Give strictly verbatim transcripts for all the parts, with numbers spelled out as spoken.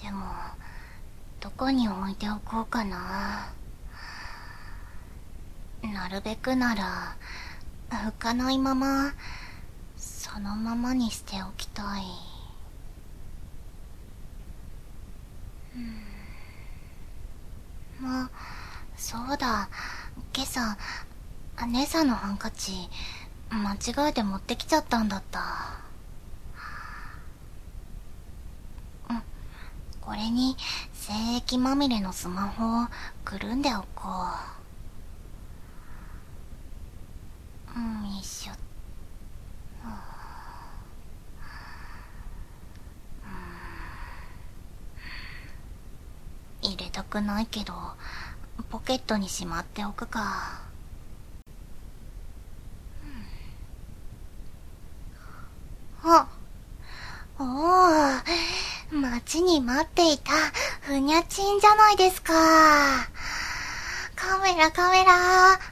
でもどこに置いておこうかな。なるべくなら拭かないままそのままにしておきたい。あ、そうだ。今朝姉さんのハンカチ間違えて持ってきちゃったんだった。うん、これに精液まみれのスマホをくるんでおこう。うん、よいしょ。入れたくないけどポケットにしまっておくか。あ、おお、待ちに待っていたふにゃちんじゃないですか。カメラカメラって、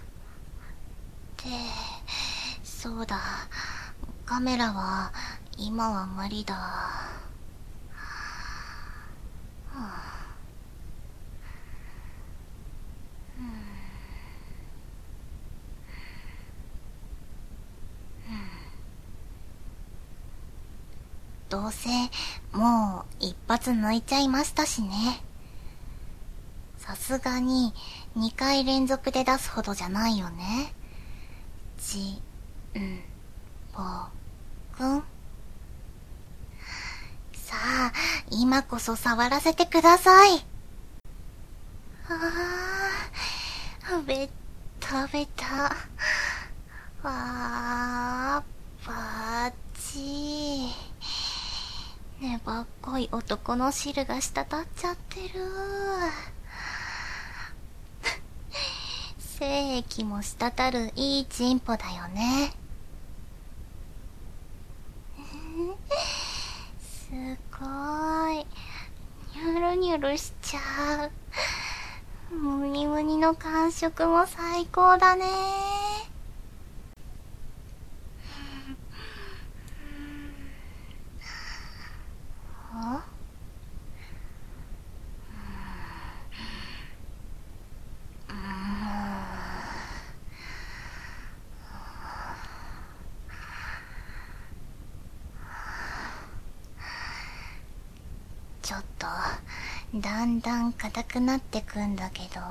そうだ、カメラは今は無理だ。はあ、どうせもう一発抜いちゃいましたしね。さすがににかい連続で出すほどじゃないよね。ちんぽくん。さあ今こそ触らせてください。あー、ベッタベタ。わー、バッチー。粘っこい男の汁が滴っちゃってる。精液も滴るいいチンポだよね。すごーい。ニュルニュルしちゃう。ムニムニの感触も最高だね。あ、ちょっとだんだん硬くなってくんだけど、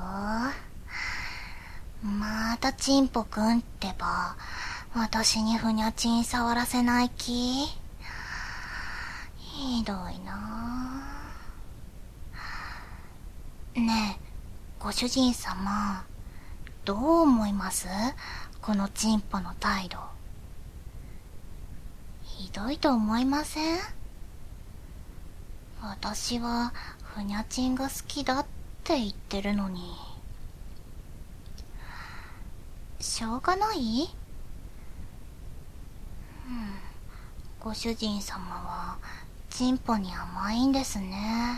またチンポくんってば私にふにゃちん触らせない気。ひどいな。ねえ、ご主人様、どう思います？このチンポの態度。ひどいと思いません？私はふにゃちんが好きだって言ってるのに。しょうがない？ご主人様はチンポに甘いんですね。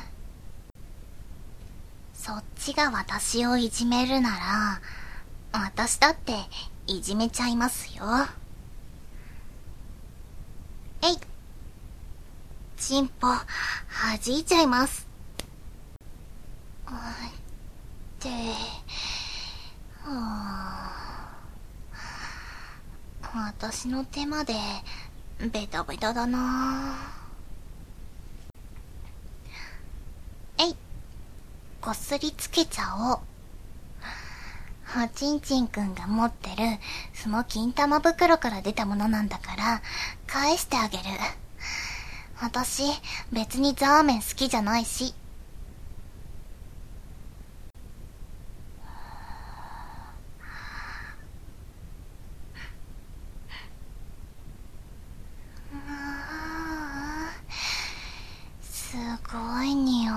そっちが私をいじめるなら私だっていじめちゃいますよ。えい、チンポ弾いちゃいます。ってはあ、私の手までベタベタだな。えい、こすりつけちゃおう。はちんちんくんが持ってるその金玉袋から出たものなんだから返してあげる。私別にザーメン好きじゃないし。あー、すごい匂い。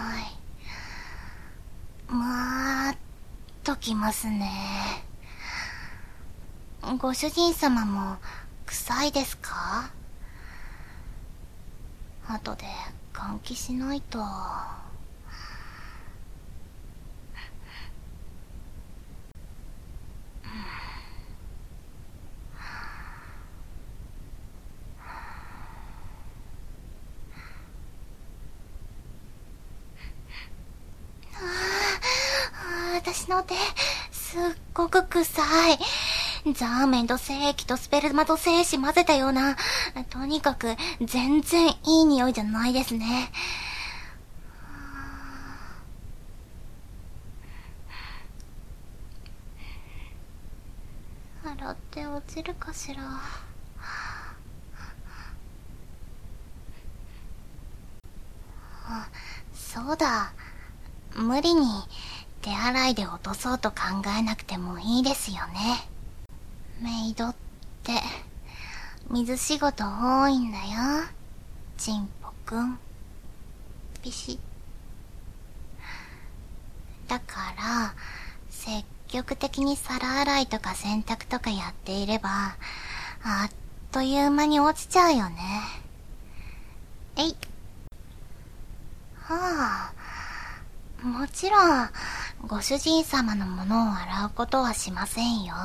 まーっときますね。ご主人様も臭いですか？後で換気しないと。 私の手、すっごく臭い。ザーメンと精液とスペルマと精子混ぜたような、とにかく全然いい匂いじゃないですね。洗って落ちるかしら。あ、そうだ。無理に手洗いで落とそうと考えなくてもいいですよね。メイドって水仕事多いんだよ、ちんぽくん。ピシッ。だから積極的に皿洗いとか洗濯とかやっていれば、あっという間に落ちちゃうよね。えい。はあ、もちろんご主人様のものを洗うことはしませんよ。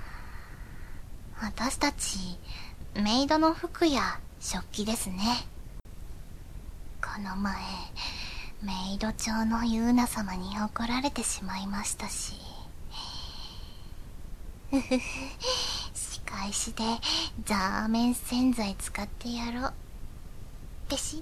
私たちメイドの服や食器ですね。この前メイド長のユーナ様に怒られてしまいましたし、うふふ、仕返しでザーメン洗剤使ってやろう。ペシッ。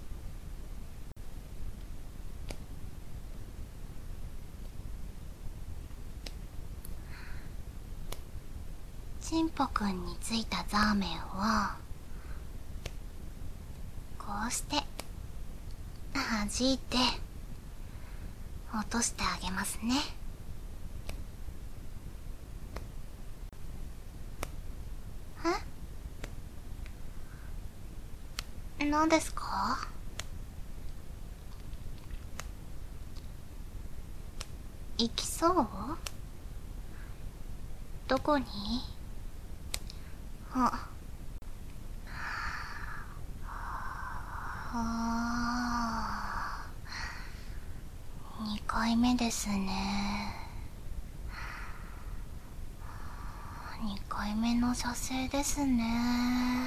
ちんぽくんについたザーメンはこうして弾いて落としてあげますね。え？何ですか？行きそう？どこに？あ、はあ、にかいめですね。にかいめの射精ですね。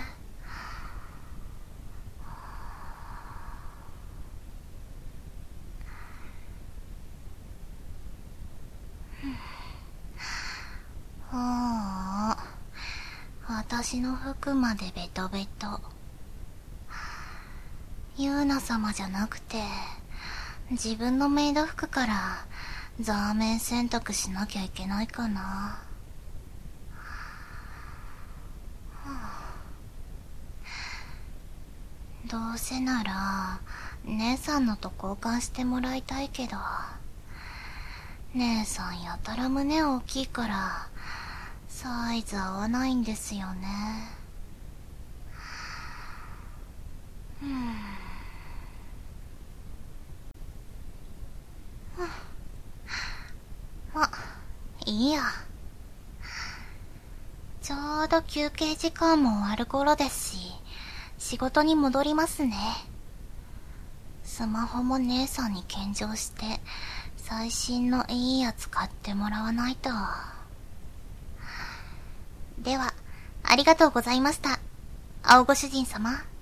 ああ、私の服までベトベト。ユーナ様じゃなくて自分のメイド服からザーメン洗濯しなきゃいけないかな。どうせなら姉さんのと交換してもらいたいけど、姉さんやたら胸大きいからサイズ合わないんですよね。うん。ま、いいや。ちょうど休憩時間も終わる頃ですし、仕事に戻りますね。スマホも姉さんに献上して最新のいいやつ買ってもらわないと。では、ありがとうございました。青ご主人様。